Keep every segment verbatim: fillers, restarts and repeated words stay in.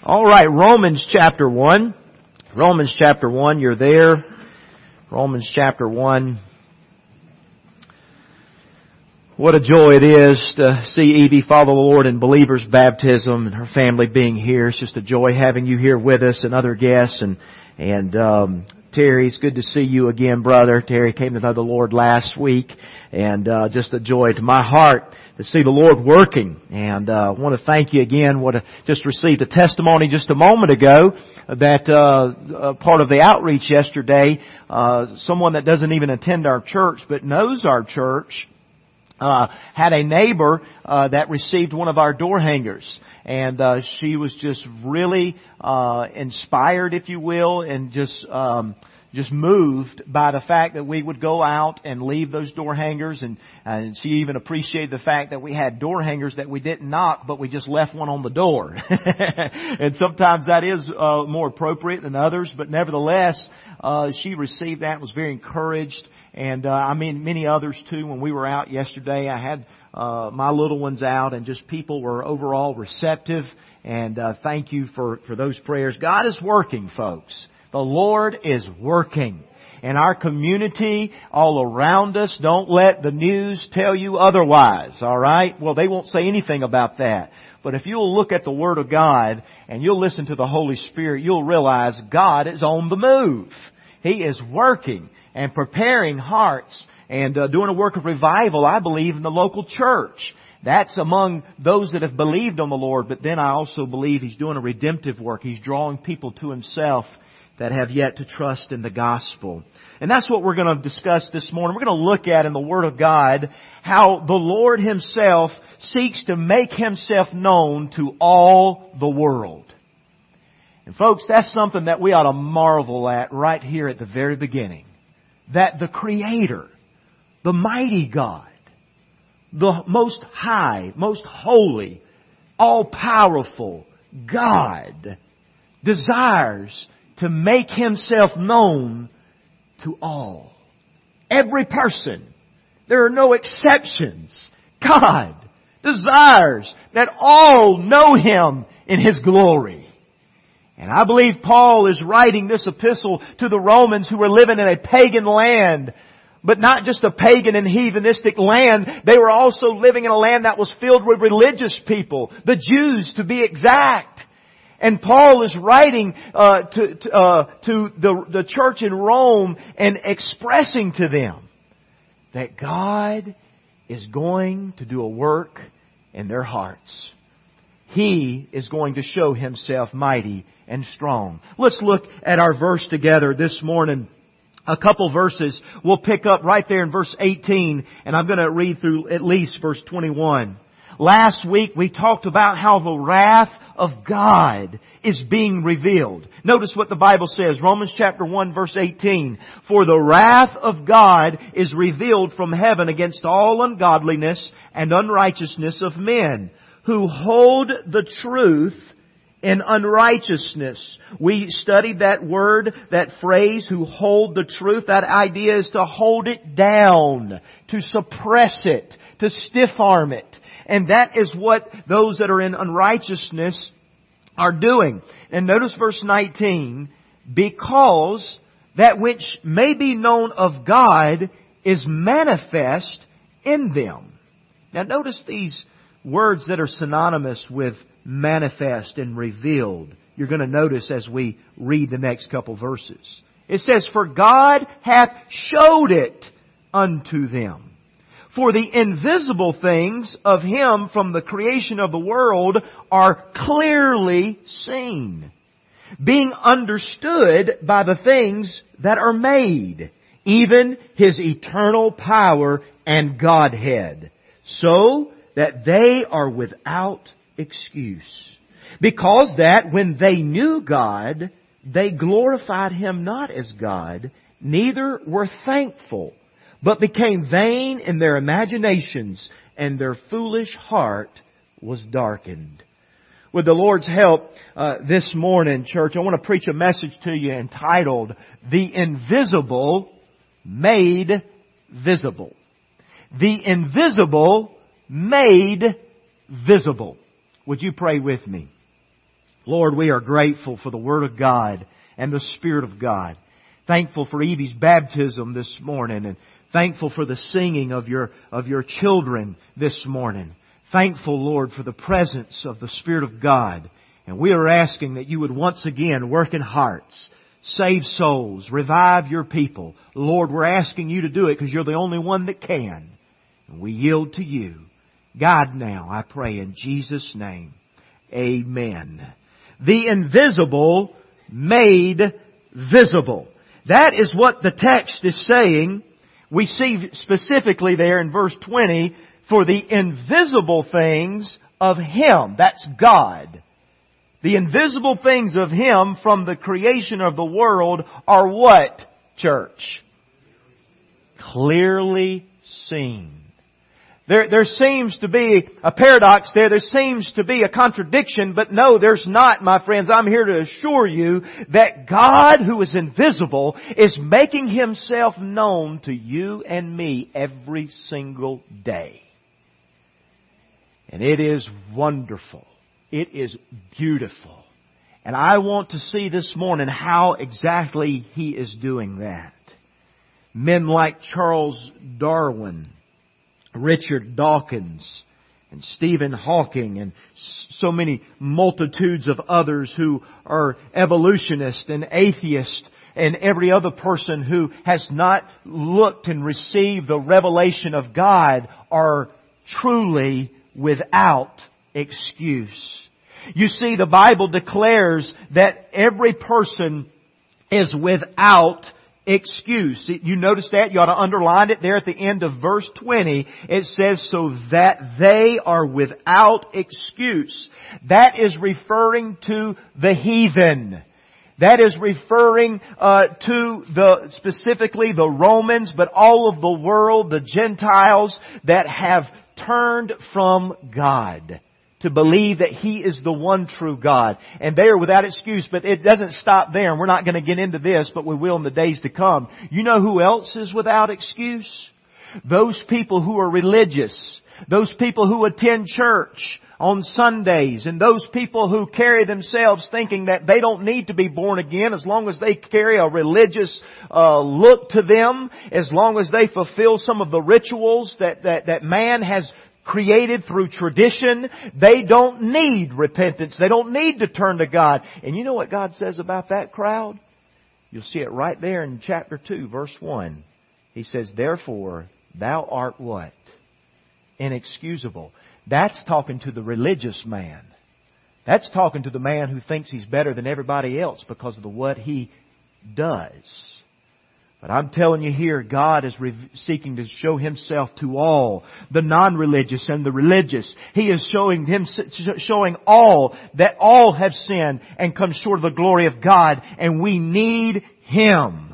All right, Romans chapter one. Romans chapter one, you're there. Romans chapter one. What a joy it is to see Evie follow the Lord in believer's baptism and her family being here. It's just a joy having you here with us and other guests. And, and, um, Terry, it's good to see you again, brother. Terry came to know the Lord last week, and uh, just a joy to my heart to see the Lord working. And uh, I want to thank you again. What just received a testimony just a moment ago that uh, uh, part of the outreach yesterday, uh, someone that doesn't even attend our church but knows our church, Uh, had a neighbor uh, that received one of our door hangers, and uh, she was just really uh, inspired, if you will, and just um, just moved by the fact that we would go out and leave those door hangers, and, and she even appreciated the fact that we had door hangers that we didn't knock, but we just left one on the door. And sometimes that is uh, more appropriate than others, but nevertheless, uh, she received that, was very encouraged. And, uh, I mean, many others too. When we were out yesterday, I had, uh, my little ones out, and just people were overall receptive. And, uh, thank you for, for those prayers. God is working, folks. The Lord is working. And our community all around us, don't let the news tell you otherwise, alright? Well, they won't say anything about that. But if you'll look at the Word of God and you'll listen to the Holy Spirit, you'll realize God is on the move. He is working and preparing hearts and uh, doing a work of revival, I believe, in the local church. That's among those that have believed on the Lord. But then I also believe He's doing a redemptive work. He's drawing people to Himself that have yet to trust in the gospel. And that's what we're going to discuss this morning. We're going to look at in the Word of God how the Lord Himself seeks to make Himself known to all the world. And folks, that's something that we ought to marvel at right here at the very beginning. That the Creator, the mighty God, the most high, most holy, all-powerful God desires to make Himself known to all. Every person. There are no exceptions. God desires that all know Him in His glory. And I believe Paul is writing this epistle to the Romans who were living in a pagan land. But not just a pagan and heathenistic land. They were also living in a land that was filled with religious people. The Jews, to be exact. And Paul is writing uh, to, to, uh, to the, the church in Rome and expressing to them that God is going to do a work in their hearts. He is going to show Himself mighty and strong. Let's look at our verse together this morning. A couple verses. We'll pick up right there in verse eighteen, and I'm going to read through at least verse twenty-one. Last week we talked about how the wrath of God is being revealed. Notice what the Bible says. Romans chapter one verse eighteen. For the wrath of God is revealed from heaven against all ungodliness and unrighteousness of men, who hold the truth in unrighteousness. We studied that word, that phrase, who hold the truth. That idea is to hold it down, to suppress it, to stiff-arm it. And that is what those that are in unrighteousness are doing. And notice verse nineteen, because that which may be known of God is manifest in them. Now notice these words that are synonymous with manifest and revealed. You're going to notice as we read the next couple verses. It says, for God hath showed it unto them. For the invisible things of Him from the creation of the world are clearly seen, being understood by the things that are made, even His eternal power and Godhead, so that they are without excuse. Because that when they knew God, they glorified Him not as God, neither were thankful, but became vain in their imaginations, and their foolish heart was darkened. With the Lord's help, uh, this morning, church, I want to preach a message to you entitled, The Invisible Made Visible. The Invisible Made Visible. Would you pray with me? Lord, we are grateful for the Word of God and the Spirit of God. Thankful for Evie's baptism this morning, and thankful for the singing of your, of your children this morning. Thankful, Lord, for the presence of the Spirit of God. And we are asking that you would once again work in hearts, save souls, revive your people. Lord, we're asking you to do it because you're the only one that can. And we yield to you. God now, I pray in Jesus' name. Amen. The invisible made visible. That is what the text is saying. We see specifically there in verse twenty, for the invisible things of Him, that's God. The invisible things of Him from the creation of the world are what, church? Clearly seen. There, there seems to be a paradox there. There seems to be a contradiction, but no, there's not, my friends. I'm here to assure you that God, who is invisible, is making Himself known to you and me every single day. And it is wonderful. It is beautiful. And I want to see this morning how exactly He is doing that. Men like Charles Darwin, Richard Dawkins, and Stephen Hawking, and so many multitudes of others who are evolutionists and atheists, and every other person who has not looked and received the revelation of God are truly without excuse. You see, the Bible declares that every person is without excuse. You notice that? You ought to underline it there at the end of verse twenty. It says, so that they are without excuse. That is referring to the heathen. That is referring uh, to the specifically the Romans, but all of the world, the Gentiles that have turned from God to believe that He is the one true God. And they are without excuse, but it doesn't stop there. And we're not going to get into this, but we will in the days to come. You know who else is without excuse? Those people who are religious. Those people who attend church on Sundays. And those people who carry themselves thinking that they don't need to be born again as long as they carry a religious uh, look to them. As long as they fulfill some of the rituals that, that, that man has created through tradition. They don't need repentance. They don't need to turn to God. And you know what God says about that crowd? You'll see it right there in chapter two, verse one. He says, therefore, thou art what? Inexcusable. That's talking to the religious man. That's talking to the man who thinks he's better than everybody else because of the what he does. But I'm telling you here, God is re- seeking to show Himself to all, the non-religious and the religious. He is showing him, showing all that all have sinned and come short of the glory of God, and we need Him.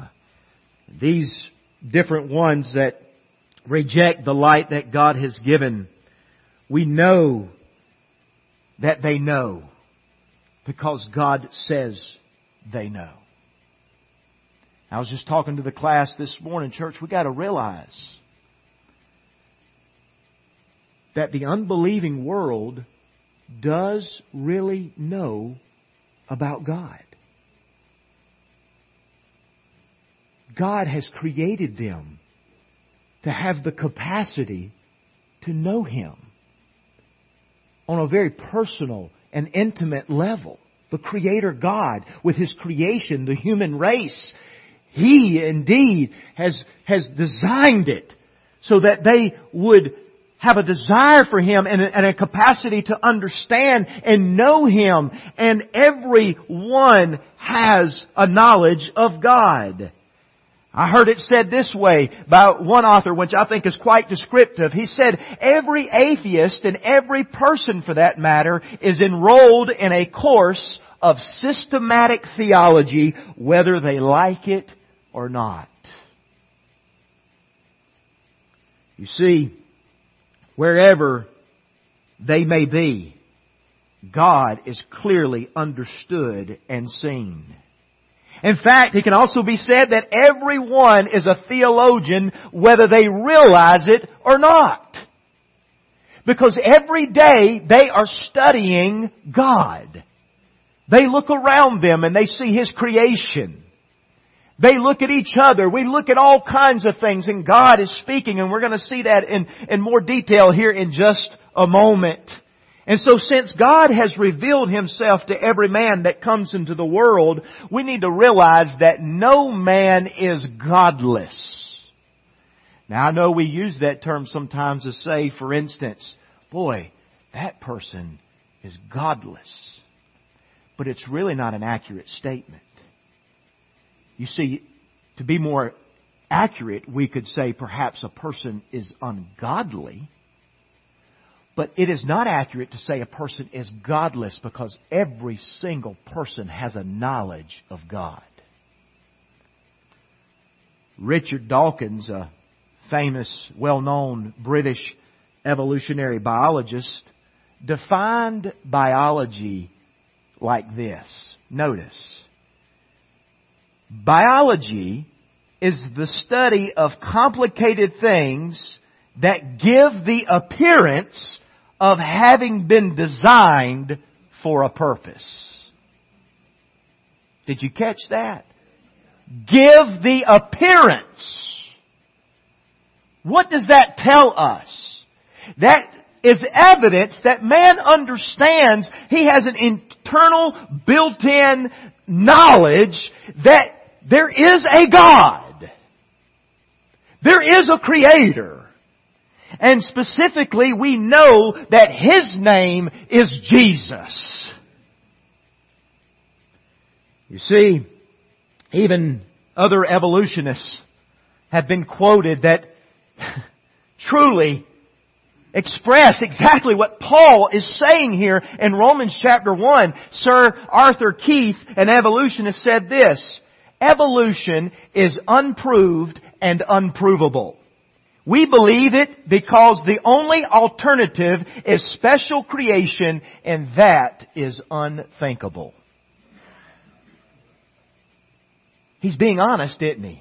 These different ones that reject the light that God has given, we know that they know because God says they know. I was just talking to the class this morning, church, we got to realize that the unbelieving world does really know about God. God has created them to have the capacity to know Him on a very personal and intimate level. The Creator God with His creation, the human race, He indeed has, has designed it so that they would have a desire for Him and a, and a capacity to understand and know Him. And everyone has a knowledge of God. I heard it said this way by one author, which I think is quite descriptive. He said, every atheist and every person for that matter is enrolled in a course of systematic theology, whether they like it or not. You see, wherever they may be, God is clearly understood and seen. In fact, it can also be said that everyone is a theologian whether they realize it or not. Because every day they are studying God. They look around them and they see His creation. They look at each other. We look at all kinds of things, and God is speaking, and we're going to see that in, in more detail here in just a moment. And so since God has revealed Himself to every man that comes into the world, we need to realize that no man is godless. Now I know we use that term sometimes to say, for instance, boy, that person is godless. But it's really not an accurate statement. You see, to be more accurate, we could say perhaps a person is ungodly. But it is not accurate to say a person is godless, because every single person has a knowledge of God. Richard Dawkins, a famous, well-known British evolutionary biologist, defined biology like this. Notice. Biology is the study of complicated things that give the appearance of having been designed for a purpose. Did you catch that? Give the appearance. What does that tell us? That is evidence that man understands he has an internal built-in knowledge that there is a God. There is a Creator. And specifically, we know that His name is Jesus. You see, even other evolutionists have been quoted that truly express exactly what Paul is saying here in Romans chapter one. Sir Arthur Keith, an evolutionist, said this: evolution is unproved and unprovable. We believe it because the only alternative is special creation, and that is unthinkable. He's being honest, isn't he?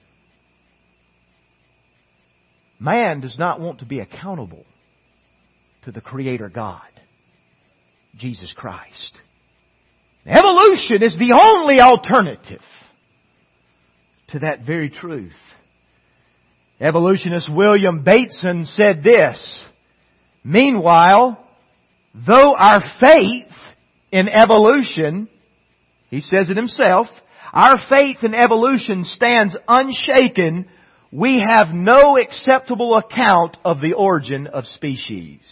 Man does not want to be accountable to the Creator God, Jesus Christ. Evolution is the only alternative to that very truth. Evolutionist William Bateson said this: meanwhile, though our faith in evolution, he says it himself, our faith in evolution stands unshaken, we have no acceptable account of the origin of species.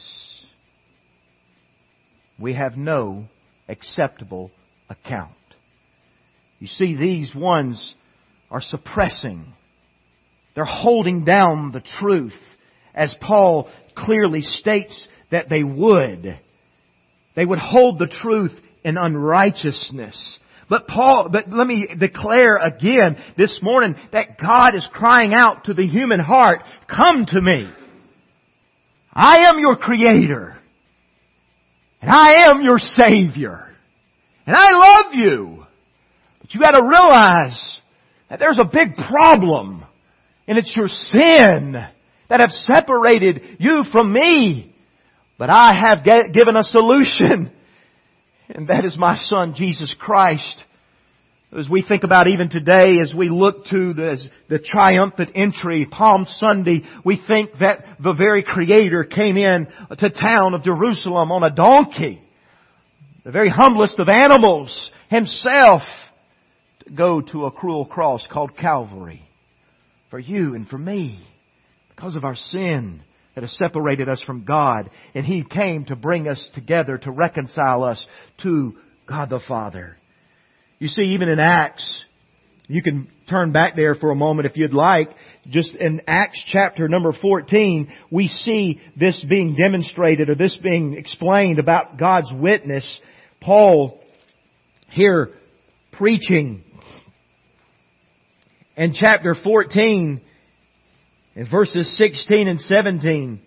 We have no acceptable account. You see, these ones are suppressing. They're holding down the truth, as Paul clearly states that they would. They would hold the truth in unrighteousness. But Paul, but let me declare again this morning that God is crying out to the human heart, come to me. I am your Creator. And I am your Savior. And I love you. But you got to realize that there's a big problem. And it's your sin that have separated you from me. But I have get, given a solution. And that is my Son, Jesus Christ. As we think about even today, as we look to the, the triumphant entry, Palm Sunday, we think that the very Creator came in to town of Jerusalem on a donkey. The very humblest of animals, Himself, to go to a cruel cross called Calvary. For you and for me, because of our sin that has separated us from God. And He came to bring us together, to reconcile us to God the Father. You see, even in Acts, you can turn back there for a moment if you'd like. Just in Acts chapter number fourteen, we see this being demonstrated, or this being explained about God's witness. Paul here preaching in chapter fourteen, in verses sixteen and seventeen.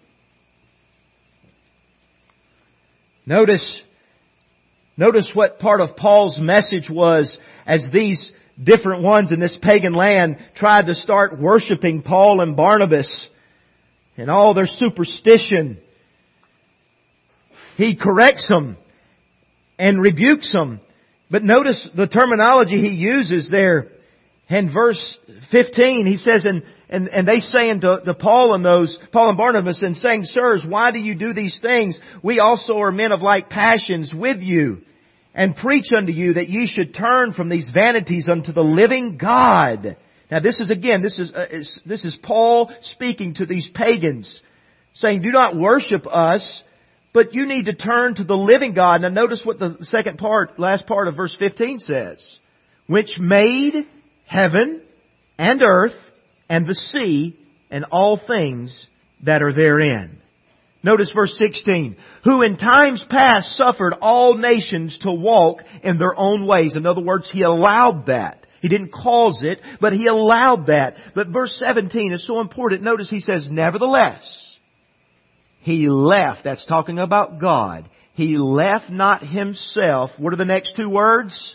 Notice, notice what part of Paul's message was as these different ones in this pagan land tried to start worshiping Paul and Barnabas and all their superstition. He corrects them and rebukes them. But notice the terminology he uses there. In verse fifteen, he says, and, and, and they saying to, to Paul and those, Paul and Barnabas, and saying, Sirs, why do you do these things? We also are men of like passions with you, and preach unto you that ye should turn from these vanities unto the living God. Now this is again, this is, uh, is this is Paul speaking to these pagans, saying, do not worship us, but you need to turn to the living God. Now notice what the second part, last part of verse fifteen says. Which made heaven and earth and the sea and all things that are therein. Notice verse sixteen. Who in times past suffered all nations to walk in their own ways. In other words, He allowed that. He didn't cause it, but He allowed that. But verse seventeen is so important. Notice He says, nevertheless, He left. That's talking about God. He left not Himself. What are the next two words?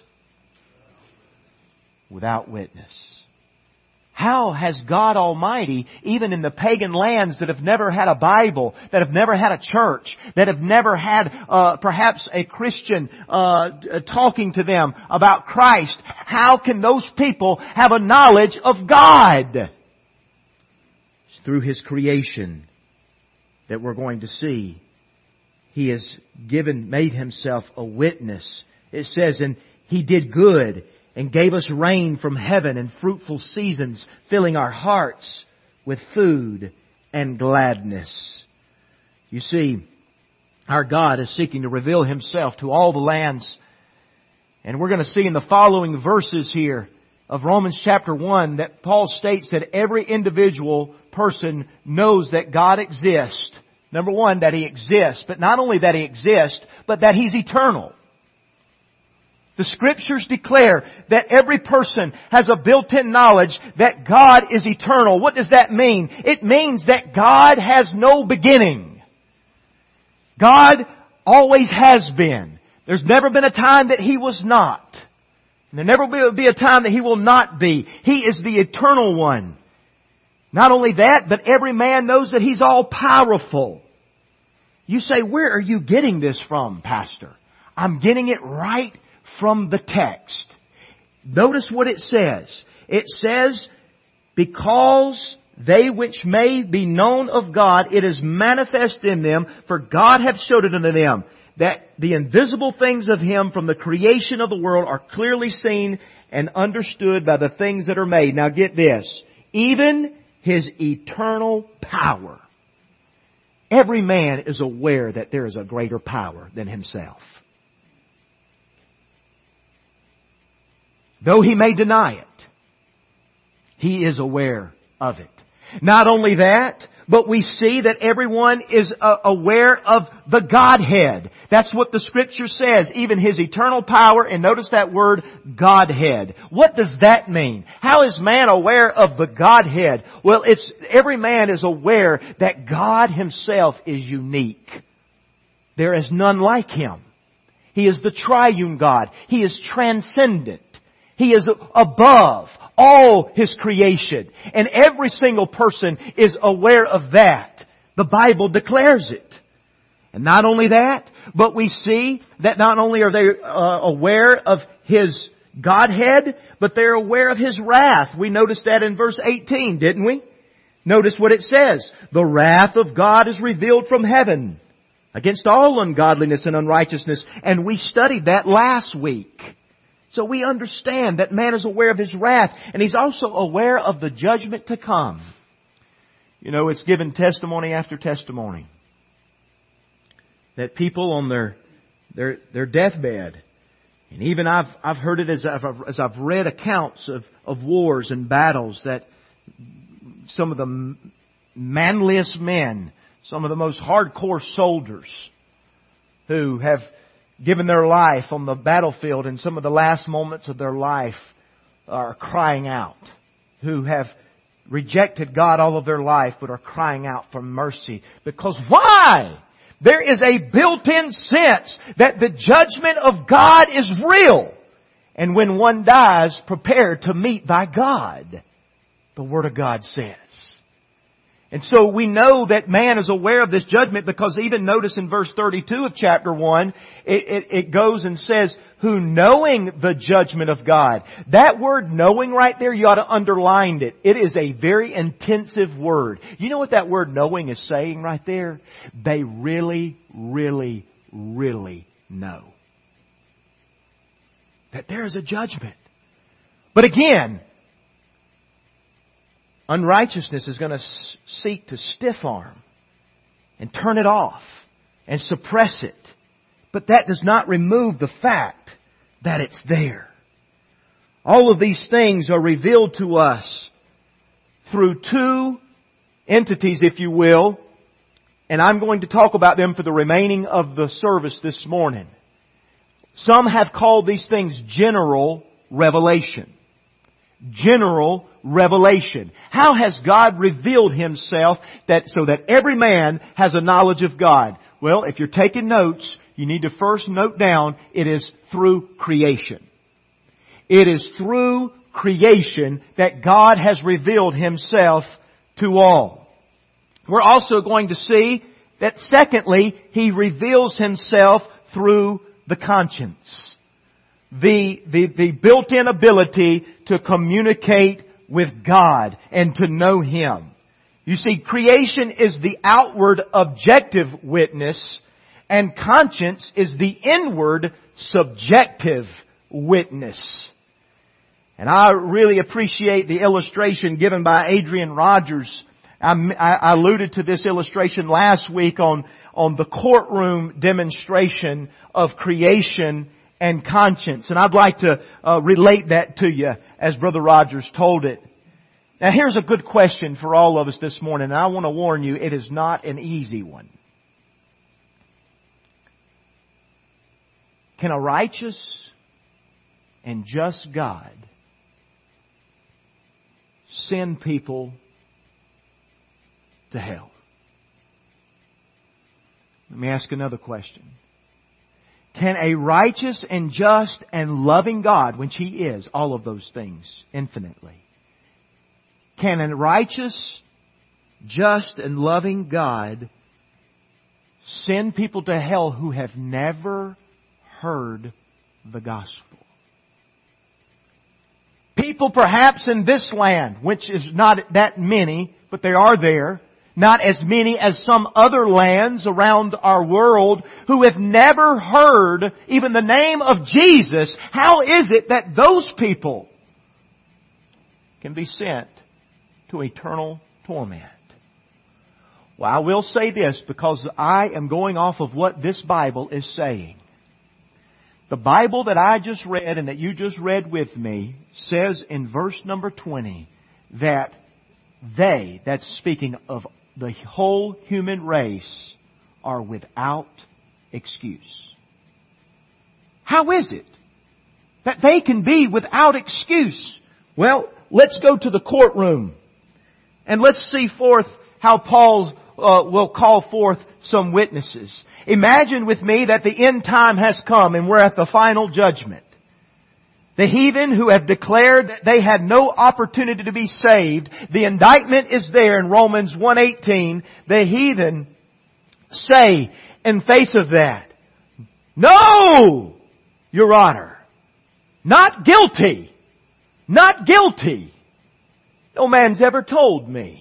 Without witness. How has God Almighty, even in the pagan lands that have never had a Bible, that have never had a church, that have never had uh, perhaps a Christian uh, talking to them about Christ, how can those people have a knowledge of God? It's through His creation that we're going to see. He has given, made Himself a witness. It says, and He did good, and gave us rain from heaven and fruitful seasons, filling our hearts with food and gladness. You see, our God is seeking to reveal Himself to all the lands. And we're going to see in the following verses here of Romans chapter one that Paul states that every individual person knows that God exists. Number one, that He exists. But not only that He exists, but that He's eternal. The Scriptures declare that every person has a built-in knowledge that God is eternal. What does that mean? It means that God has no beginning. God always has been. There's never been a time that He was not. And there never will be a time that He will not be. He is the eternal one. Not only that, but every man knows that He's all powerful. You say, where are you getting this from, Pastor? I'm getting it right from the text. Notice what it says. It says, because they which may be known of God, it is manifest in them, for God hath showed it unto them, that the invisible things of Him from the creation of the world are clearly seen and understood by the things that are made. Now get this. Even His eternal power. Every man is aware that there is a greater power than himself. Though he may deny it, he is aware of it. Not only that, but we see that everyone is uh, aware of the Godhead. That's what the Scripture says, even His eternal power. And notice that word, Godhead. What does that mean? How is man aware of the Godhead? Well, it's every man is aware that God Himself is unique. There is none like Him. He is the triune God. He is transcendent. He is above all His creation. And every single person is aware of that. The Bible declares it. And not only that, but we see that not only are they uh, aware of His Godhead, but they're aware of His wrath. We noticed that in verse eighteen, didn't we? Notice what it says. The wrath of God is revealed from heaven against all ungodliness and unrighteousness. And we studied that last week. So we understand that man is aware of His wrath, and he's also aware of the judgment to come. You know, it's given testimony after testimony that people on their their their deathbed, and even I've I've heard it as I've as I've read accounts of of wars and battles, that some of the manliest men, some of the most hardcore soldiers who have given their life on the battlefield in some of the last moments of their life are crying out, who have rejected God all of their life but are crying out for mercy. Because why? There is a built-in sense that the judgment of God is real. And when one dies, prepare to meet thy God, the Word of God says. And so we know that man is aware of this judgment, because even notice in verse thirty-two of chapter one, it, it, it goes and says, who knowing the judgment of God. That word knowing right there, you ought to underline it. It is a very intensive word. You know what that word knowing is saying right there? They really, really, really know that there is a judgment. But again, unrighteousness is going to seek to stiff arm and turn it off and suppress it. But that does not remove the fact that it's there. All of these things are revealed to us through two entities, if you will, and I'm going to talk about them for the remaining of the service this morning. Some have called these things general revelation. General revelation. How has God revealed Himself that so that every man has a knowledge of God? Well, if you're taking notes, you need to first note down it is through creation. It is through creation that God has revealed Himself to all. We're also going to see that secondly, He reveals Himself through the conscience. The, the, the built-in ability to communicate with God and to know Him. You see, creation is the outward objective witness, and conscience is the inward subjective witness. And I really appreciate the illustration given by Adrian Rogers. I, I alluded to this illustration last week on, on the courtroom demonstration of creation and conscience. And I'd like to uh, relate that to you as Brother Rogers told it. Now here's a good question for all of us this morning, and I want to warn you, it is not an easy one. Can a righteous and just God send people to hell? Let me ask another question. Can a righteous and just and loving God, which He is, all of those things infinitely, can a righteous, just and loving God send people to hell who have never heard the gospel? People perhaps in this land, which is not that many, but they are there, not as many as some other lands around our world, who have never heard even the name of Jesus. How is it that those people can be sent to eternal torment? Well, I will say this because I am going off of what this Bible is saying. The Bible that I just read and that you just read with me says in verse number twenty that they, that's speaking of the whole human race, are without excuse. How is it that they can be without excuse? Well, let's go to the courtroom and let's see forth how Paul uh, will call forth some witnesses. Imagine with me that the end time has come and we're at the final judgment. The heathen who have declared that they had no opportunity to be saved, the indictment is there in Romans one eighteen. The heathen say in face of that, "No, Your Honor, not guilty, not guilty. No man's ever told me.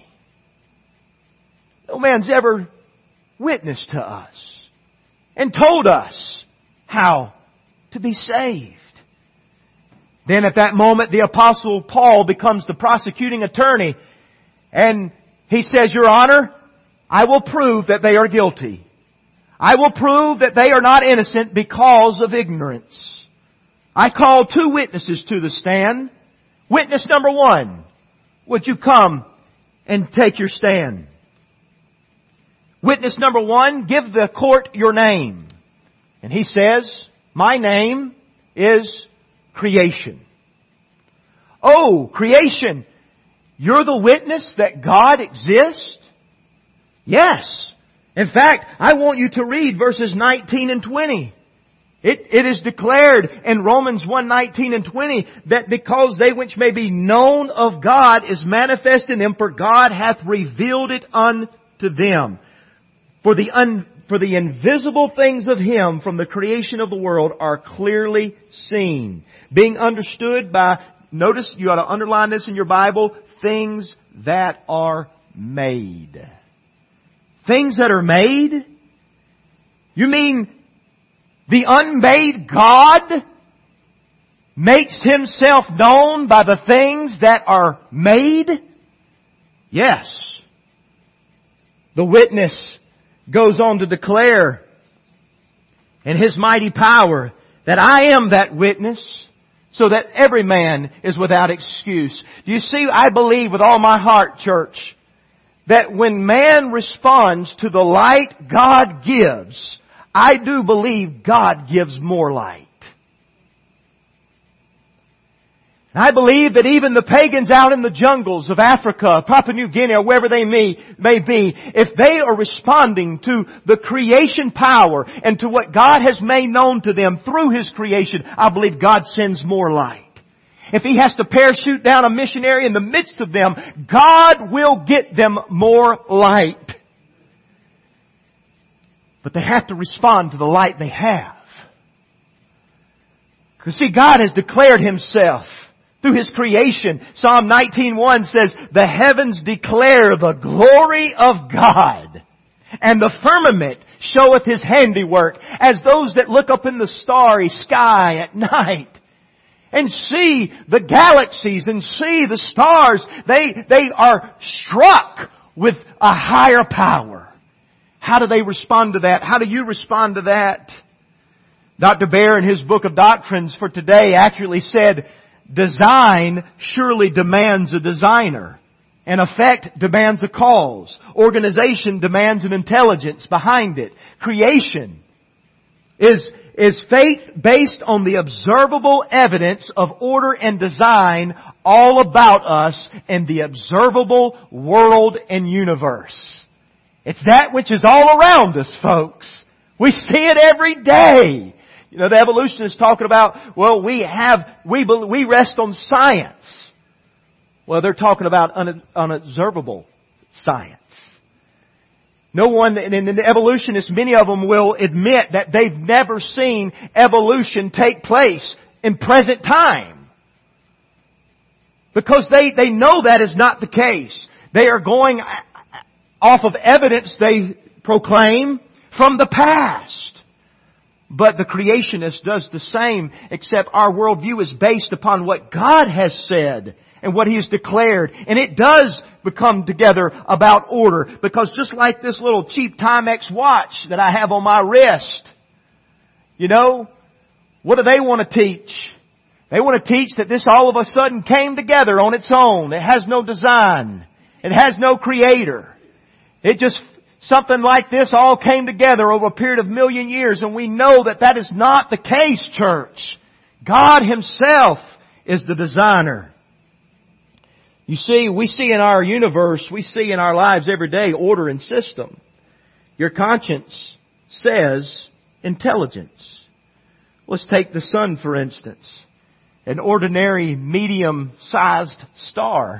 No man's ever witnessed to us and told us how to be saved." Then at that moment, the Apostle Paul becomes the prosecuting attorney. And he says, "Your Honor, I will prove that they are guilty. I will prove that they are not innocent because of ignorance. I call two witnesses to the stand. Witness number one, would you come and take your stand? Witness number one, give the court your name." And he says, "My name is Creation." "Oh, Creation, you're the witness that God exists?" "Yes. In fact, I want you to read verses nineteen and twenty. It, it is declared in Romans one nineteen and twenty that because they which may be known of God is manifest in them, for God hath revealed it unto them. For the un, for the invisible things of Him from the creation of the world are clearly seen, being understood by, notice, you ought to underline this in your Bible, things that are made. Things that are made? You mean the unmade God makes Himself known by the things that are made? Yes. The witness goes on to declare in His mighty power that I am that witness, so that every man is without excuse. Do you see, I believe with all my heart, church, that when man responds to the light God gives, I do believe God gives more light. I believe that even the pagans out in the jungles of Africa, Papua New Guinea, or wherever they may, may be, if they are responding to the creation power and to what God has made known to them through His creation, I believe God sends more light. If He has to parachute down a missionary in the midst of them, God will get them more light. But they have to respond to the light they have. Because see, God has declared Himself through His creation. Psalm nineteen one says, the heavens declare the glory of God, and the firmament showeth His handiwork, as those that look up in the starry sky at night and see the galaxies and see the stars, they, they are struck with a higher power. How do they respond to that? How do you respond to that? Doctor Baer, in his book of Doctrines for Today, accurately said, design surely demands a designer. An effect demands a cause. Organization demands an intelligence behind it. Creation is, is faith based on the observable evidence of order and design all about us in the observable world and universe. It's that which is all around us, folks. We see it every day. You know, the evolutionists talking about, well, we have, we, we rest on science. Well, they're talking about un, unobservable science. No one, and the evolutionists, many of them will admit that they've never seen evolution take place in present time. Because they, they know that is not the case. They are going off of evidence they proclaim from the past. But the creationist does the same, except our worldview is based upon what God has said and what He has declared. And it does become together about order. Because just like this little cheap Timex watch that I have on my wrist, you know, what do they want to teach? They want to teach that this all of a sudden came together on its own. It has no design. It has no creator. It just, something like this all came together over a period of a million years, and we know that that is not the case, church. God Himself is the designer. You see, we see in our universe, we see in our lives every day order and system. Your conscience says intelligence. Let's take the sun, for instance. An ordinary medium-sized star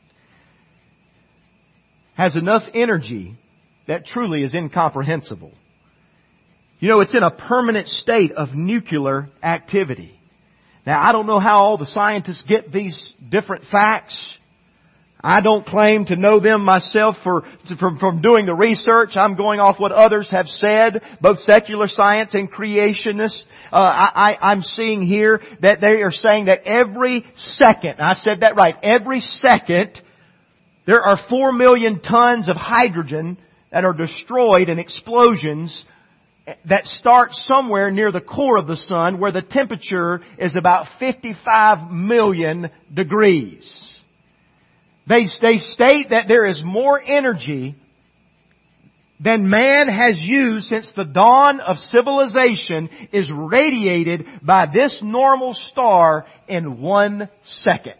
has enough energy that truly is incomprehensible. You know, it's in a permanent state of nuclear activity. Now, I don't know how all the scientists get these different facts. I don't claim to know them myself for, from, from doing the research. I'm going off what others have said, both secular science and creationists. Uh, I, I, I'm seeing here that they are saying that every second, I said that right, every second, there are four million tons of hydrogen that are destroyed in explosions that start somewhere near the core of the sun, where the temperature is about fifty-five million degrees. They, they state that there is more energy than man has used since the dawn of civilization is radiated by this normal star in one second.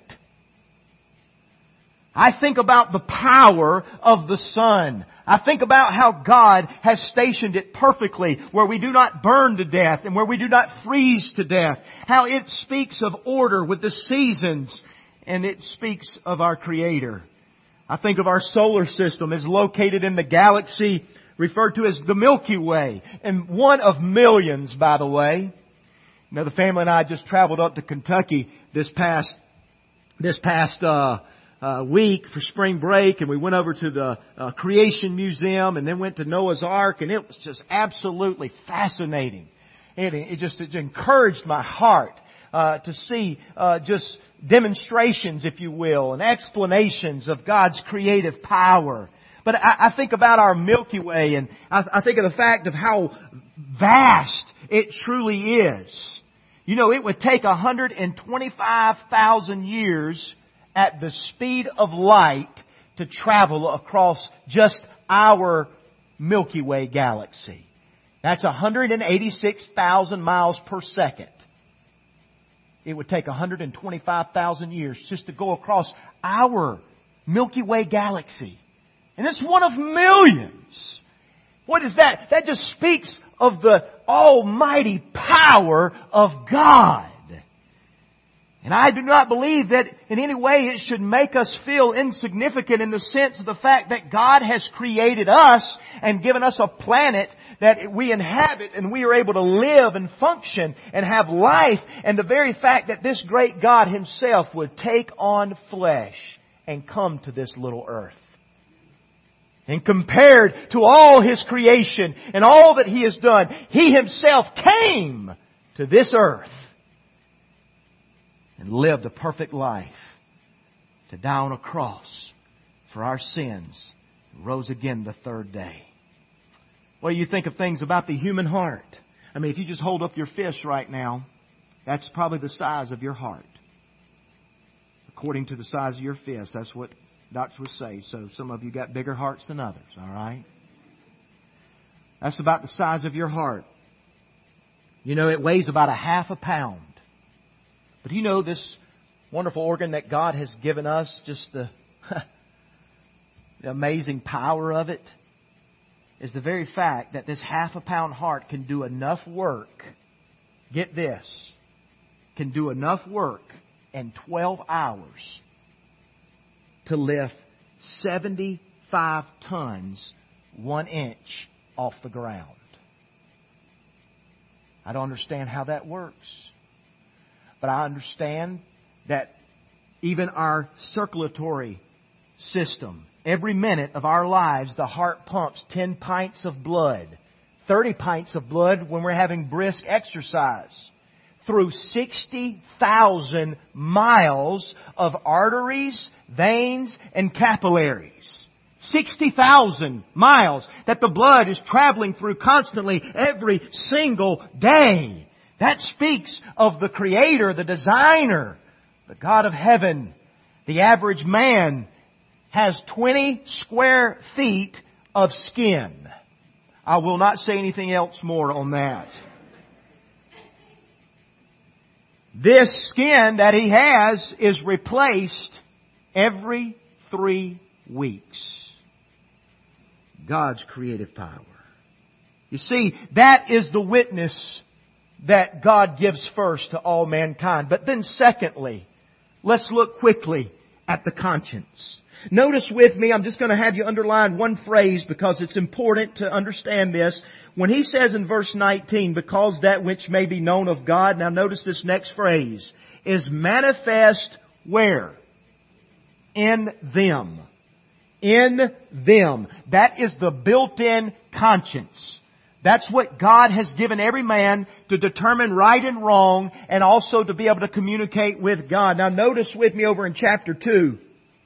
I think about the power of the sun. I think about how God has stationed it perfectly, where we do not burn to death and where we do not freeze to death. How it speaks of order with the seasons, and it speaks of our Creator. I think of our solar system as located in the galaxy referred to as the Milky Way, and one of millions, by the way. You know, the family and I just traveled up to Kentucky this past this past uh, uh, week for spring break, and we went over to the uh, Creation Museum, and then went to Noah's Ark, and it was just absolutely fascinating. It, it just it encouraged my heart uh, to see uh, just demonstrations, if you will, and explanations of God's creative power. But I, I think about our Milky Way, and I, I think of the fact of how vast it truly is. You know, it would take one hundred twenty-five thousand years at the speed of light to travel across just our Milky Way galaxy. That's one hundred eighty-six thousand miles per second. It would take one hundred twenty-five thousand years just to go across our Milky Way galaxy. And it's one of millions. What is that? That just speaks of the almighty power of God. And I do not believe that in any way it should make us feel insignificant in the sense of the fact that God has created us and given us a planet that we inhabit and we are able to live and function and have life. And the very fact that this great God Himself would take on flesh and come to this little earth. And compared to all His creation and all that He has done, He Himself came to this earth and lived a perfect life to die on a cross for our sins, and rose again the third day. What do you think of things about the human heart? I mean, if you just hold up your fist right now, that's probably the size of your heart. According to the size of your fist, that's what doctors would say. So some of you got bigger hearts than others, all right? That's about the size of your heart. You know, it weighs about a half a pound. But you know this wonderful organ that God has given us, just the, the amazing power of it, is the very fact that this half a pound heart can do enough work, get this, can do enough work in twelve hours to lift seventy-five tons, one inch off the ground. I don't understand how that works. But I understand that even our circulatory system, every minute of our lives, the heart pumps ten pints of blood, thirty pints of blood when we're having brisk exercise, through sixty thousand miles of arteries, veins, and capillaries. sixty thousand miles that the blood is traveling through constantly every single day. That speaks of the Creator, the Designer, the God of heaven. The average man has twenty square feet of skin. I will not say anything else more on that. This skin that he has is replaced every three weeks. God's creative power. You see, that is the witness that God gives first to all mankind. But then secondly, let's look quickly at the conscience. Notice with me, I'm just going to have you underline one phrase because it's important to understand this. When he says in verse nineteen, because that which may be known of God, now notice this next phrase, is manifest where? In them. In them. That is the built-in conscience. That's what God has given every man to determine right and wrong and also to be able to communicate with God. Now notice with me over in chapter two.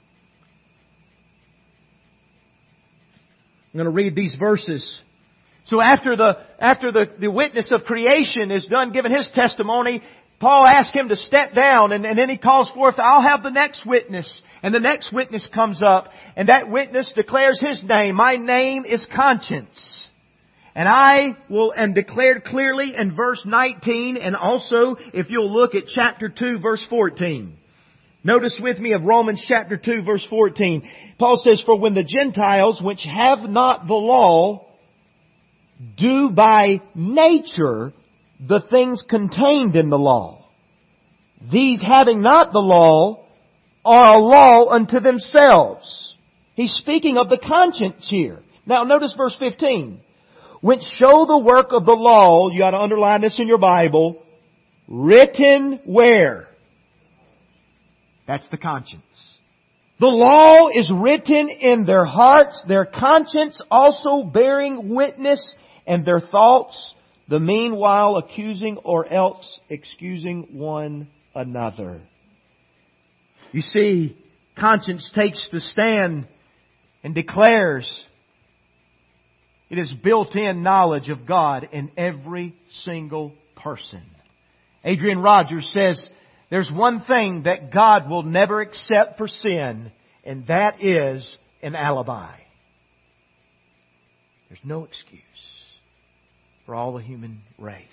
I'm going to read these verses. So after the, after the, the witness of creation is done giving his testimony, Paul asks him to step down, and, and then he calls forth, I'll have the next witness. And the next witness comes up, and that witness declares his name. My name is Conscience. And I will, and declared clearly in verse nineteen, and also if you'll look at chapter two, verse fourteen. Notice with me of Romans chapter two, verse fourteen. Paul says, for when the Gentiles, which have not the law, do by nature the things contained in the law, these having not the law are a law unto themselves. He's speaking of the conscience here. Now notice verse fifteen. Which show the work of the law, you got to underline this in your Bible, written where? That's the conscience. The law is written in their hearts, their conscience also bearing witness, and their thoughts, the meanwhile accusing or else excusing one another. You see, conscience takes the stand and declares it is built-in knowledge of God in every single person. Adrian Rogers says, there's one thing that God will never accept for sin, and that is an alibi. There's no excuse for all the human race.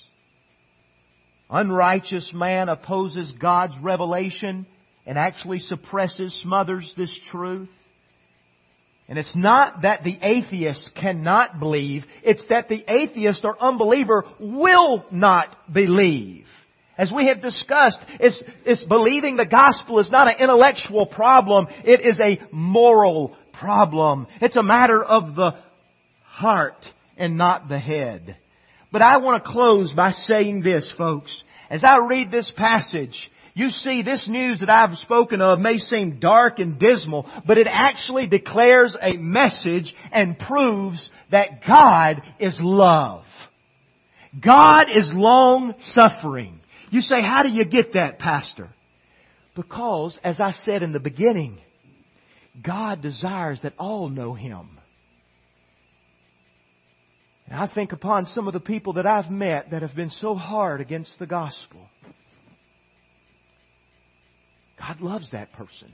Unrighteous man opposes God's revelation and actually suppresses, smothers this truth. And it's not that the atheist cannot believe, it's that the atheist or unbeliever will not believe. As we have discussed, it's, it's believing the gospel is not an intellectual problem, it is a moral problem. It's a matter of the heart and not the head. But I want to close by saying this, folks. As I read this passage, you see, this news that I've spoken of may seem dark and dismal, but it actually declares a message and proves that God is love. God is long-suffering. You say, how do you get that, Pastor? Because, as I said in the beginning, God desires that all know Him. And I think upon some of the people that I've met that have been so hard against the gospel. God loves that person.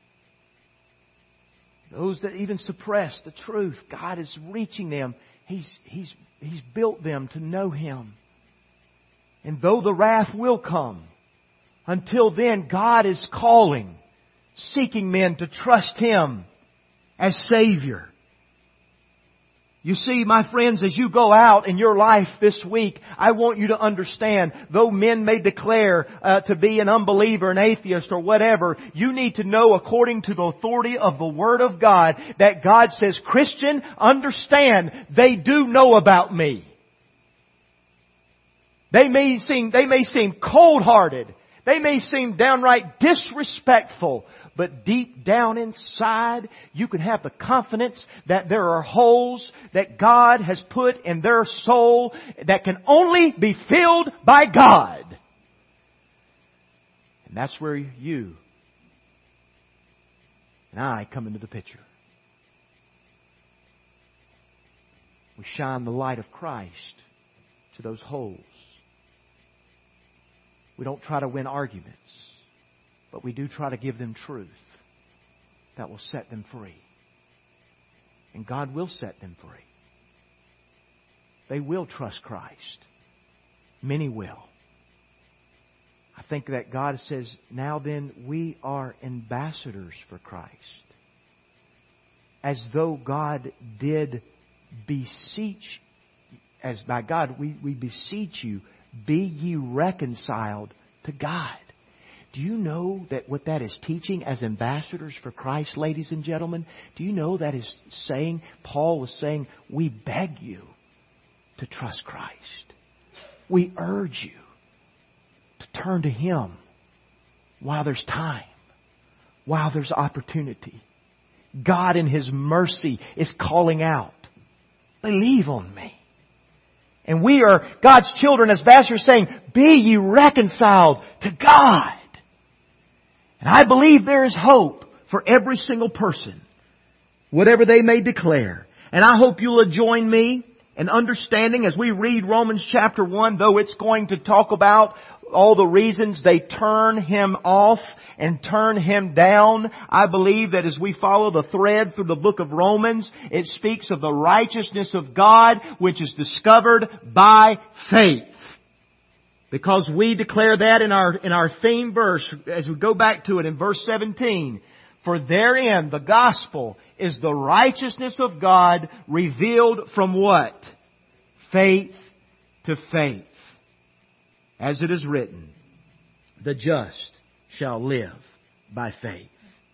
Those that even suppress the truth, God is reaching them. He's, he's, he's built them to know Him. And though the wrath will come, until then God is calling, seeking men to trust Him as Savior. You see, my friends, as you go out in your life this week, I want you to understand, though men may declare uh, to be an unbeliever, an atheist, or whatever, you need to know, according to the authority of the Word of God, that God says, Christian, understand, they do know about me. They may seem, they may seem cold-hearted. They may seem downright disrespectful. But deep down inside, you can have the confidence that there are holes that God has put in their soul that can only be filled by God. And that's where you and I come into the picture. We shine the light of Christ to those holes. We don't try to win arguments, but we do try to give them truth that will set them free. And God will set them free. They will trust Christ. Many will. I think that God says, now then, we are ambassadors for Christ. As though God did beseech, as by God we, we beseech you, be ye reconciled to God. Do you know that what that is teaching as ambassadors for Christ, ladies and gentlemen? Do you know that is saying, Paul was saying, we beg you to trust Christ. We urge you to turn to Him while there's time, while there's opportunity. God in His mercy is calling out, believe on me. And we are God's children, as ambassadors, saying, be ye reconciled to God. And I believe there is hope for every single person, whatever they may declare. And I hope you'll join me in understanding as we read Romans chapter one, though it's going to talk about all the reasons they turn Him off and turn Him down. I believe that as we follow the thread through the book of Romans, it speaks of the righteousness of God, which is discovered by faith. Because we declare that in our, in our theme verse, as we go back to it in verse seventeen. For therein the gospel is the righteousness of God revealed from what? Faith to faith. As it is written, the just shall live by faith.